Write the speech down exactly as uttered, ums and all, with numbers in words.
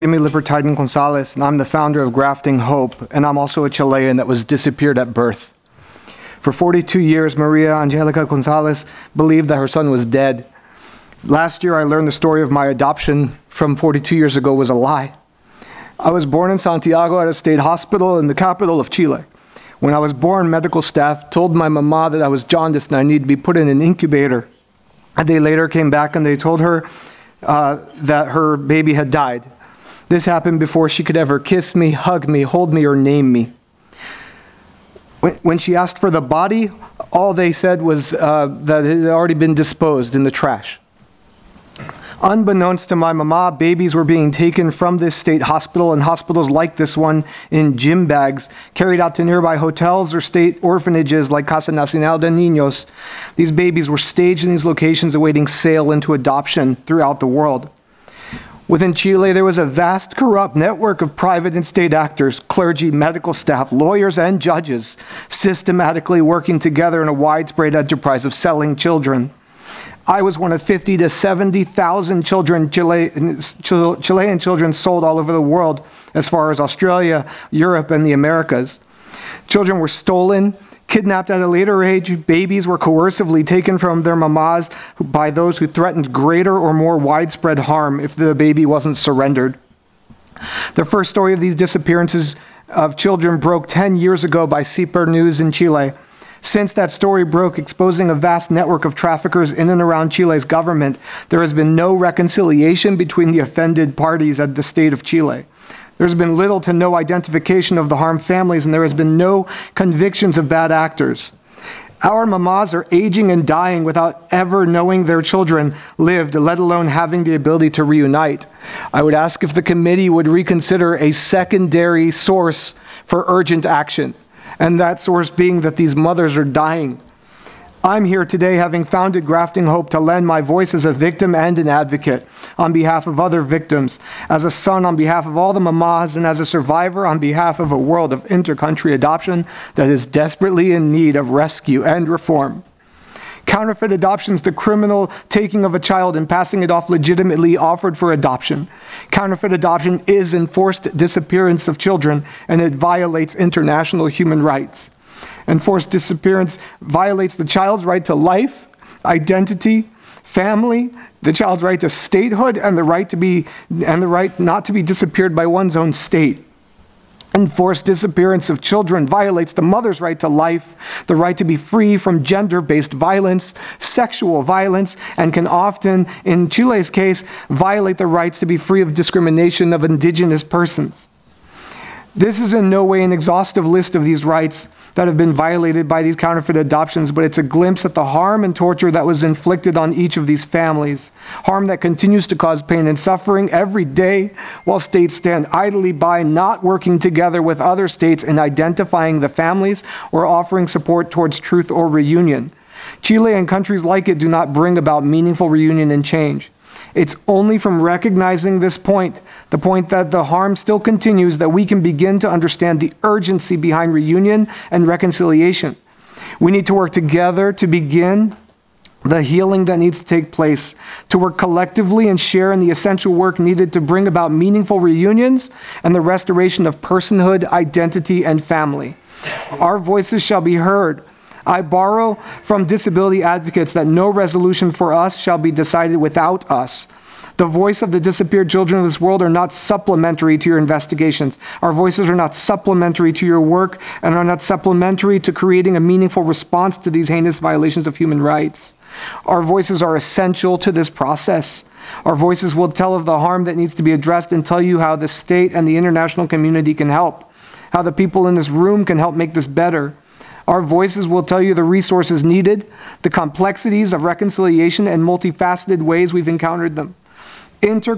Jaime Libertadin Gonzalez, and I'm the founder of Grafting Hope, and I'm also a Chilean that was disappeared at birth. For forty-two years, Maria Angelica Gonzalez believed that her son was dead. Last year, I learned the story of my adoption from forty-two years ago was a lie. I was born in Santiago at a state hospital in the capital of Chile. When I was born, medical staff told my mama that I was jaundiced and I needed to be put in an incubator. A day later came back and they told her uh, that her baby had died. This happened before she could ever kiss me, hug me, hold me, or name me. When she asked for the body, all they said was uh, that it had already been disposed in the trash. Unbeknownst to my mama, babies were being taken from this state hospital and hospitals like this one in gym bags, carried out to nearby hotels or state orphanages like Casa Nacional de Niños. These babies were staged in these locations awaiting sale into adoption throughout the world. Within Chile, there was a vast corrupt network of private and state actors, clergy, medical staff, lawyers, and judges, systematically working together in a widespread enterprise of selling children. I was one of fifty to seventy thousand children, Chile, Chilean children sold all over the world, as far as Australia, Europe, and the Americas. Children were stolen, kidnapped at a later age. Babies were coercively taken from their mamas by those who threatened greater or more widespread harm if the baby wasn't surrendered. The first story of these disappearances of children broke ten years ago by C P R News in Chile. Since that story broke, exposing a vast network of traffickers in and around Chile's government, there has been no reconciliation between the offended parties at the state of Chile. There's been little to no identification of the harmed families, and there has been no convictions of bad actors. Our mamas are aging and dying without ever knowing their children lived, let alone having the ability to reunite. I would ask if the committee would reconsider a secondary source for urgent action, and that source being that these mothers are dying. I'm here today having founded Grafting Hope to lend my voice as a victim and an advocate on behalf of other victims, as a son on behalf of all the mamas, and as a survivor on behalf of a world of inter-country adoption that is desperately in need of rescue and reform. Counterfeit adoption is the criminal taking of a child and passing it off legitimately offered for adoption. Counterfeit adoption is enforced disappearance of children, and it violates international human rights. Enforced disappearance violates the child's right to life, identity, family, the child's right to statehood, and the right to be and the right not to be disappeared by one's own state. Enforced disappearance of children violates the mother's right to life, the right to be free from gender-based violence, sexual violence, and can often, in Chile's case, violate the rights to be free of discrimination of indigenous persons. This is in no way an exhaustive list of these rights that have been violated by these counterfeit adoptions, but it's a glimpse at the harm and torture that was inflicted on each of these families, harm that continues to cause pain and suffering every day while states stand idly by, not working together with other states in identifying the families or offering support towards truth or reunion. Chile and countries like it do not bring about meaningful reunion and change. It's only from recognizing this point, the point that the harm still continues, that we can begin to understand the urgency behind reunion and reconciliation. We need to work together to begin the healing that needs to take place, to work collectively and share in the essential work needed to bring about meaningful reunions and the restoration of personhood, identity, and family. Our voices shall be heard. I borrow from disability advocates that no resolution for us shall be decided without us. The voice of the disappeared children of this world are not supplementary to your investigations. Our voices are not supplementary to your work and are not supplementary to creating a meaningful response to these heinous violations of human rights. Our voices are essential to this process. Our voices will tell of the harm that needs to be addressed and tell you how the state and the international community can help, how the people in this room can help make this better. Our voices will tell you the resources needed, the complexities of reconciliation, and multifaceted ways we've encountered them. Inter